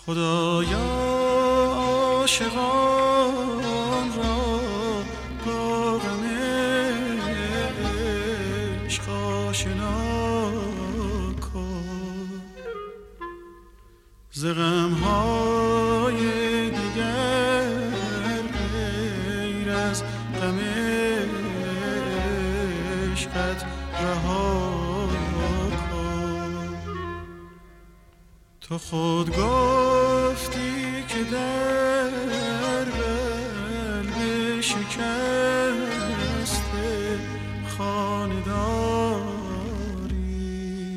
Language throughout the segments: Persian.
خدایا عاشقان را با غم عشق آشنا کن، ز غم‌های دیگر غیر از غم عشقت رها کن. تو خود گفتی که در قلب شکسته خانه داری،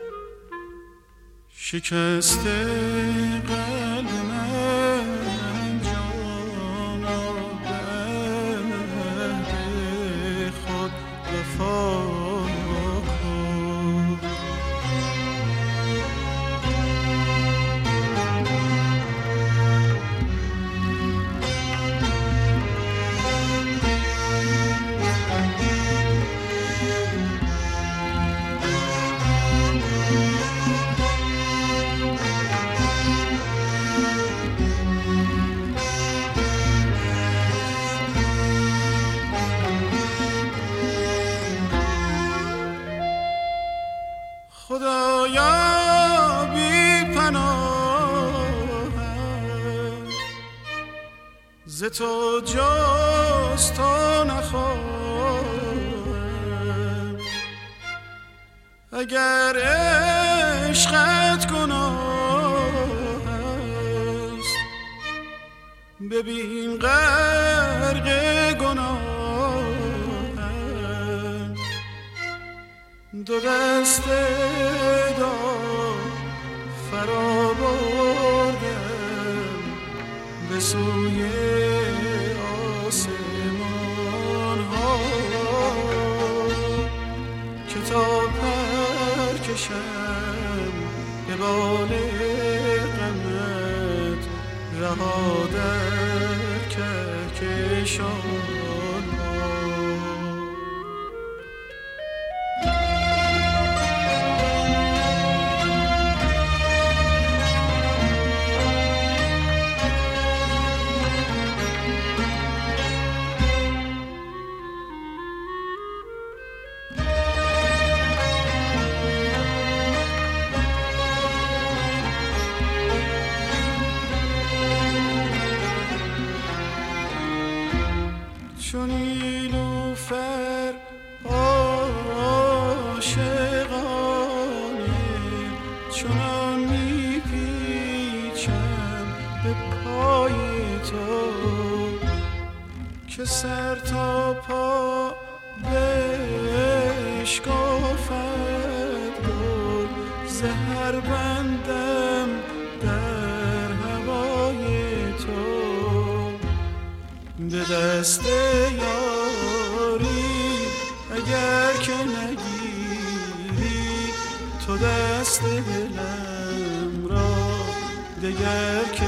شکسته قلب من جانا به عهد خود وفا کن. خدایا بی پناهم، ز تو جز تو نخواهم. اگر عشقت گناه است ببین غرق گناهم. دو دست داد فرا بردم به سوی آسمان ها، که تا پر کشم به بال غمت رها در کهکشان ها. چون نیلوفر عاشقانه چنان میپیچم به پای تو، که سر تا پا بشکافد گل. زهر بندم در هوای تو، به دست یاری اگر که نگیری تو دست دلم را دگر که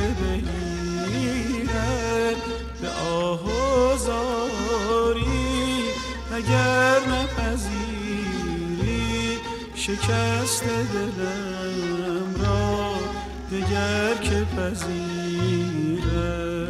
بگیرد به آه و زاری. اگر نپذیری شکست دلم را دگر که پذیرد.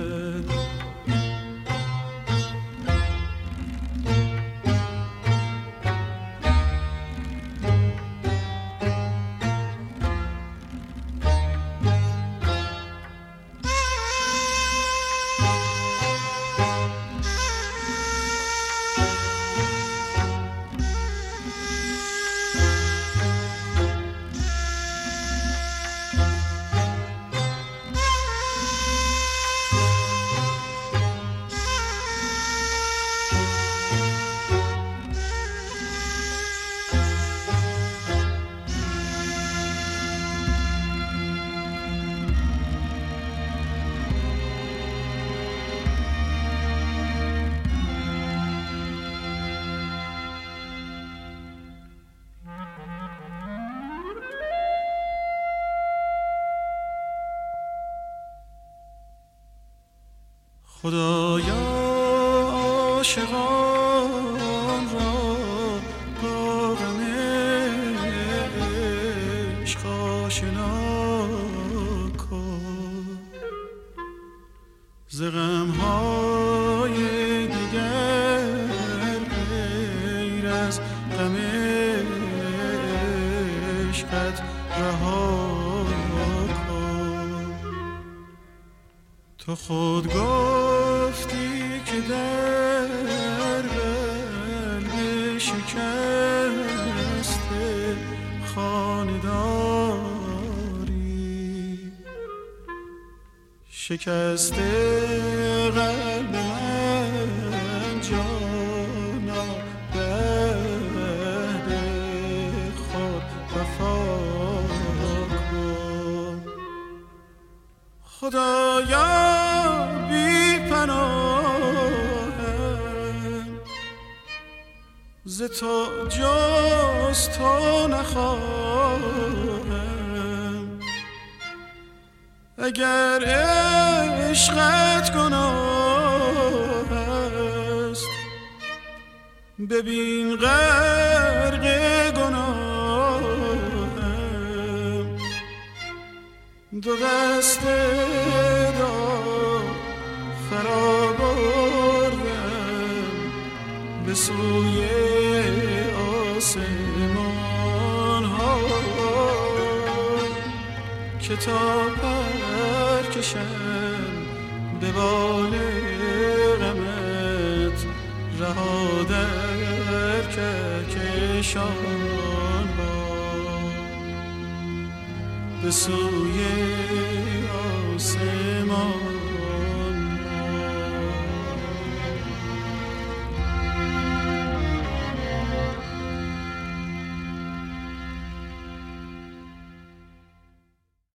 خدایا عاشقان را با غم عشق آشنا کن. ز غم‌های دیگر غیر از غم عشقت رها کن. تو خود گفتی که در قلب شکسته خانه داری، شکسته قلب من جانا به عهد خود وفا کن. خدایا بی پناهم، ز تو جز تو نخواهم. اگر عشقت گناه است ببین غرق گناهم. دو دست دار فرا بردم به سوی آسمان ها که تا پر کشم به بال غمت رها در کهکشان ها به سوی آسمان